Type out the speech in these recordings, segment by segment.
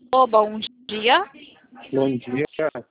Bom dia. Bom dia.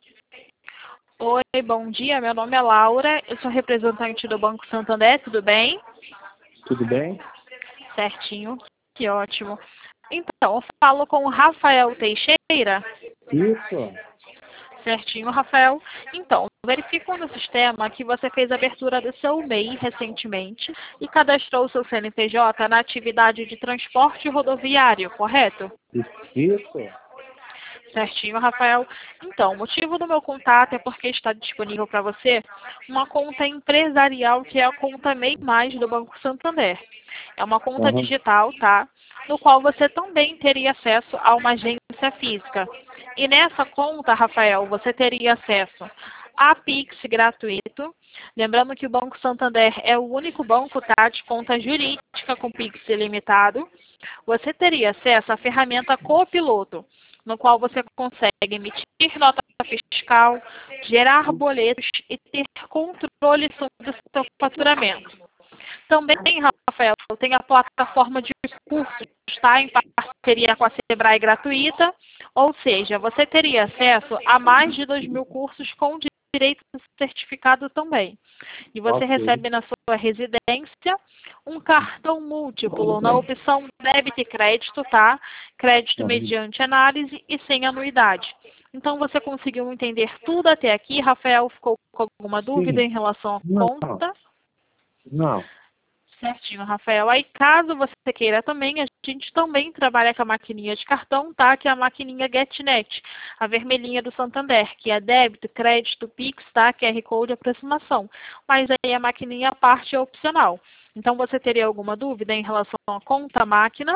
Oi, bom dia. Meu nome é Laura. Eu sou representante do Banco Santander. Tudo bem? Tudo bem? Certinho. Que ótimo. Então, eu falo com o Rafael Teixeira. Isso. Certinho, Rafael. Então, verifico no sistema que você fez a abertura do seu MEI recentemente e cadastrou o seu CNPJ na atividade de transporte rodoviário, correto? Isso. Certinho, Rafael. Então, o motivo do meu contato é porque está disponível para você uma conta empresarial que é a conta MEI Mais do Banco Santander. É uma conta Uhum. digital, tá? No qual você também teria acesso a uma agência física. E nessa conta, Rafael, você teria acesso a Pix gratuito. Lembrando que o Banco Santander é o único banco, tá, de conta jurídica com Pix ilimitado. Você teria acesso à ferramenta Copiloto, no qual você consegue emitir nota fiscal, gerar boletos e ter controle sobre o seu faturamento. Também, Rafael, tem a plataforma de cursos, tá, em parceria com a Sebrae gratuita, ou seja, você teria acesso a mais de 2.000 cursos com direito certificado também. E você Ok. recebe na sua residência um cartão múltiplo na opção débito e crédito, tá? Crédito Uhum. mediante análise e sem anuidade. Então, você conseguiu entender tudo até aqui? Rafael, ficou com alguma dúvida Sim. em relação à Não. conta? Não. Certinho, Rafael. Aí, caso você queira também, a gente também trabalha com a maquininha de cartão, tá? Que é a maquininha GetNet, a vermelhinha do Santander, que é débito, crédito, Pix, tá? QR Code, aproximação. Mas aí a maquininha à parte é opcional. Então, você teria alguma dúvida em relação à conta máquina?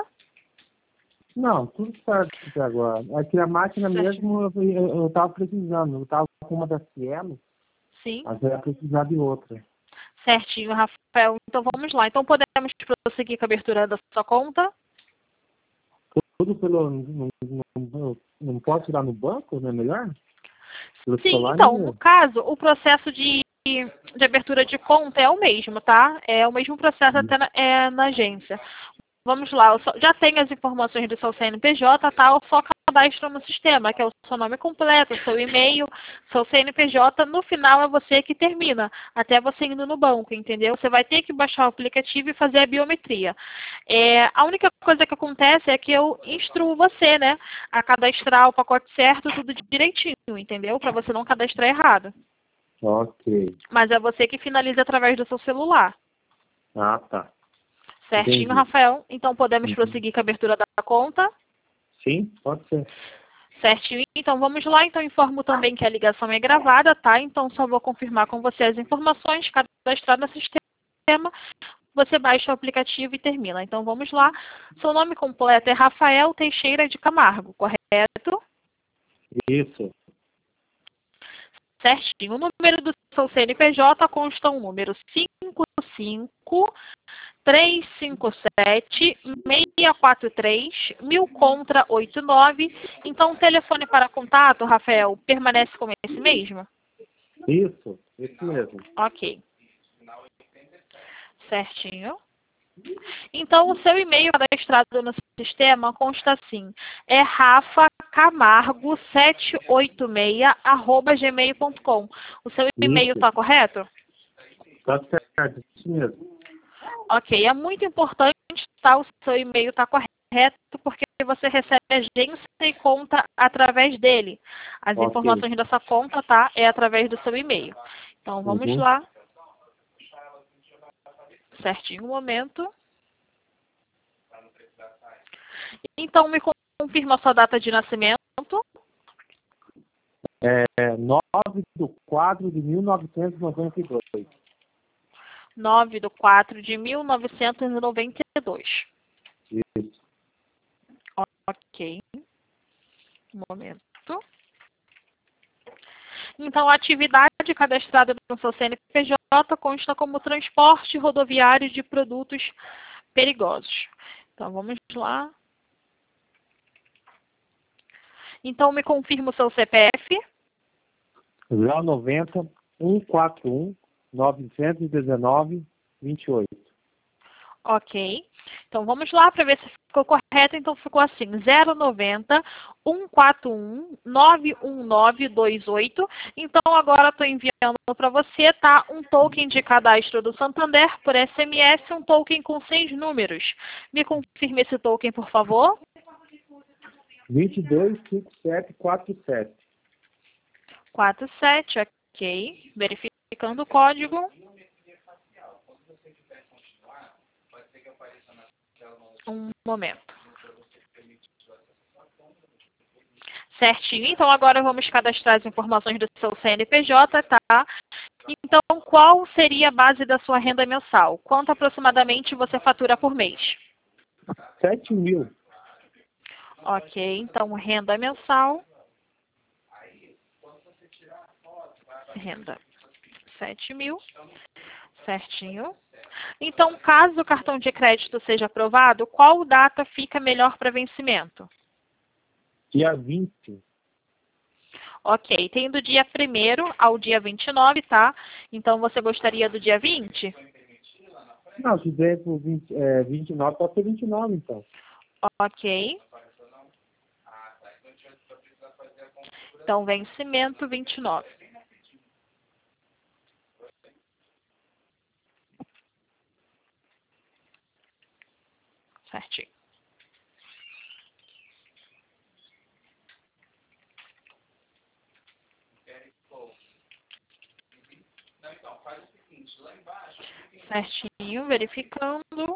Não, tudo certo até agora. Aqui a máquina Certinho. mesmo eu tava precisando. Eu tava com uma da Cielo, Sim. mas eu ia precisar de outra. Certinho, Rafael. Então, vamos lá. Então, podemos prosseguir com a abertura da sua conta? Tudo pelo. Não posso tirar no banco, não é melhor? Pelo Sim, celular, então, no não. caso, o processo de abertura de conta é o mesmo, tá? É o mesmo processo até na agência. Vamos lá, já tem as informações do seu CNPJ, tá? Eu só cadastro no sistema, que é o seu nome completo, seu e-mail, seu CNPJ. No final é você que termina, até você indo no banco, entendeu? Você vai ter que baixar o aplicativo e fazer a biometria. A única coisa que acontece é que eu instruo você, né, a cadastrar o pacote certo, tudo direitinho, entendeu? Para você não cadastrar errado. Ok. Mas é você que finaliza através do seu celular. Ah, tá. Certinho, Entendi. Rafael? Então podemos Uhum. prosseguir com a abertura da conta? Sim, pode ser. Certinho. Então vamos lá. Então informo também que a ligação é gravada, tá? Então só vou confirmar com você as informações cadastradas no sistema. Você baixa o aplicativo e termina. Então vamos lá. Seu nome completo é Rafael Teixeira de Camargo, correto? Isso. Certinho. O número do seu CNPJ consta um número 55 357 643 1000 contra 89. Então, o telefone para contato, Rafael, permanece como esse mesmo? Isso mesmo. Ok. Certinho. Então, o seu e-mail cadastrado no sistema consta assim, é rafacamargo786@gmail.com. O seu e-mail Isso. está correto? Tá certo, isso mesmo. Ok, é muito importante tá, o seu e-mail estar correto, porque você recebe agência e conta através dele. As Ok. informações dessa conta, tá, é através do seu e-mail. Então, vamos Uhum. lá. Certinho, um momento. Então, me confirma a sua data de nascimento. 9/4/1992. 9/4/1992. Isso. Ok, um momento. Então, a atividade cadastrada no seu CNPJ consta como transporte rodoviário de produtos perigosos. Então, vamos lá. Então, me confirma o seu CPF. 090 141 919 28. Ok. Então, vamos lá para ver se ficou correto. Então, ficou assim, 090 141 91928. Então, agora estou enviando para você, tá? Um token de cadastro do Santander por SMS, um token com 6 números. Me confirme esse token, por favor. 225747. 47, ok. Verificando o código. Um momento. Certinho. Então, agora vamos cadastrar as informações do seu CNPJ, tá? Então, qual seria a base da sua renda mensal? Quanto aproximadamente você fatura por mês? 7.000. Ok. Então, renda mensal. Renda 7.000. Certinho. Então, caso o cartão de crédito seja aprovado, qual data fica melhor para vencimento? Dia 20. Ok, tem do dia 1º ao dia 29, tá? Então, você gostaria do dia 20? Não, se der por 29, pode ser 29, então. Ok. Então, vencimento 29. Certinho. Certinho, verificando.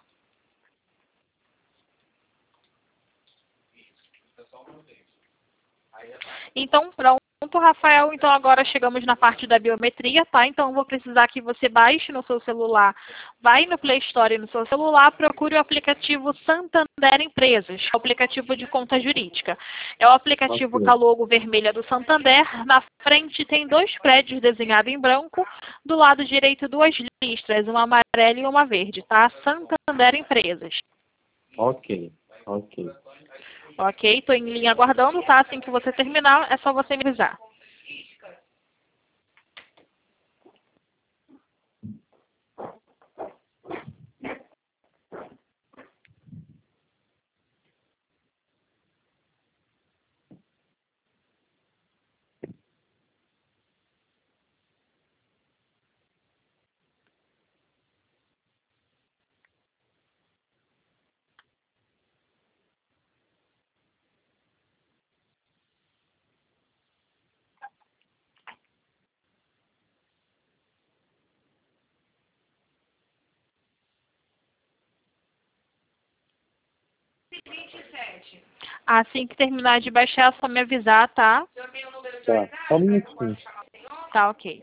Então, pronto, Rafael. Então, agora chegamos na parte da biometria, tá? Então, eu vou precisar que você baixe no seu celular, vai no Play Store no seu celular, procure o aplicativo Santander Empresas, o aplicativo de conta jurídica. É o aplicativo com a logo vermelha do Santander. Na frente tem 2 prédios desenhados em branco, do lado direito 2 listras, uma amarela e uma verde, tá? Santander Empresas. Ok, ok. Ok, estou em linha aguardando, tá? Assim que você terminar, é só você me avisar. Assim que terminar de baixar, é só me avisar, tá? Tá, só um minutinho. Tá, ok.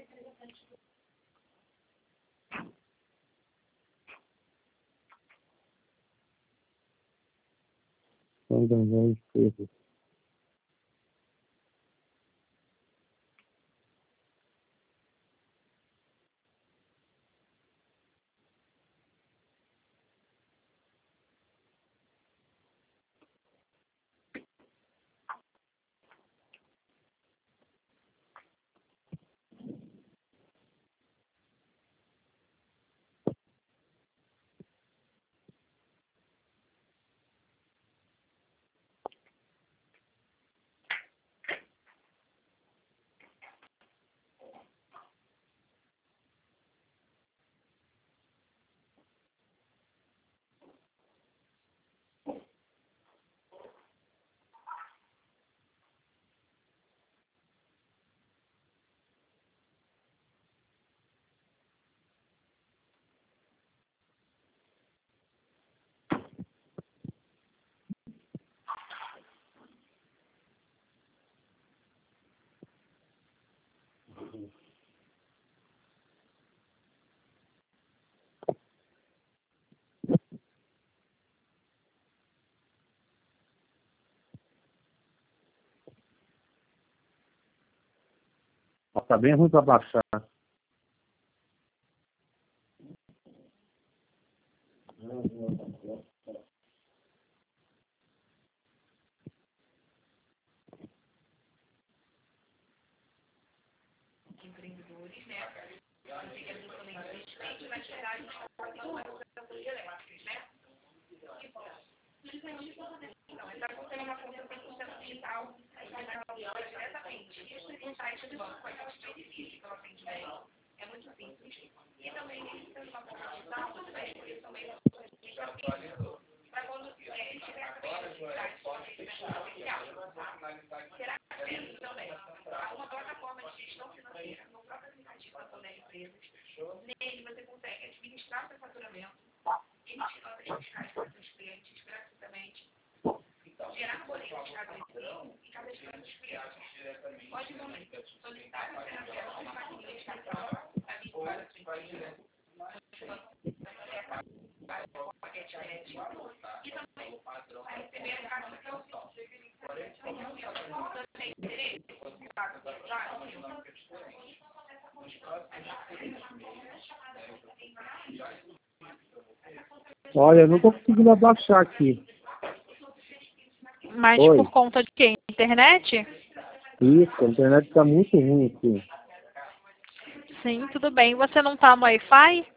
Tá bem ruim para baixar. Não, está acontecendo uma conta 100% digital, diretamente no site do banco. Pode ser difícil pelo atendimento. É muito simples. E também, sendo uma conta digital, você vai escolher também para quando tiver também a necessidade de atendimento presencial. Terá acesso também a uma plataforma de gestão financeira no próprio aplicativo da Santander Empresas. Nele você consegue administrar seu faturamento, emitir notas fiscais para seus clientes gratuitamente, gerar boletos cada mês e cadastrar seus clientes. Pode também solicitar o acesso a uma maquininha de cartão para vincular a sua empresa, para o paquete médico e também para receber a carta de auxílio. Você tem interesse em contato com Olha, eu não estou conseguindo abaixar aqui. Mas Oi. por conta de quê? Internet? Isso, a internet está muito ruim aqui. Sim, tudo bem. Você não está no Wi-Fi?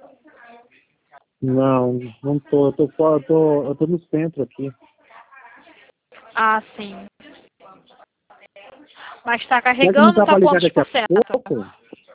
Não, não tô. Eu tô no centro aqui. Ah, sim. Mas está Será que não carregando, dá está para ligar quantos daqui a por cento? pouco?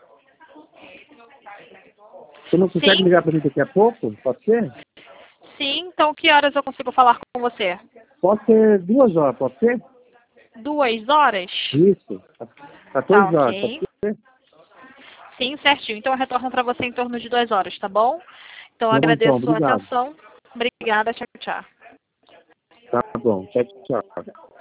Você não consegue Sim. ligar para mim daqui a pouco? Pode ser? Sim, então que horas eu consigo falar com você? Pode ser 2 horas, pode ser? 2 horas? Isso. 14 horas, ok. pode ser? Sim, certinho. Então eu retorno para você em torno de 2 horas, tá bom? Então eu Não, então, agradeço a sua obrigado. atenção. Obrigada, tchau, tchau. Tá bom. Tchau, tchau.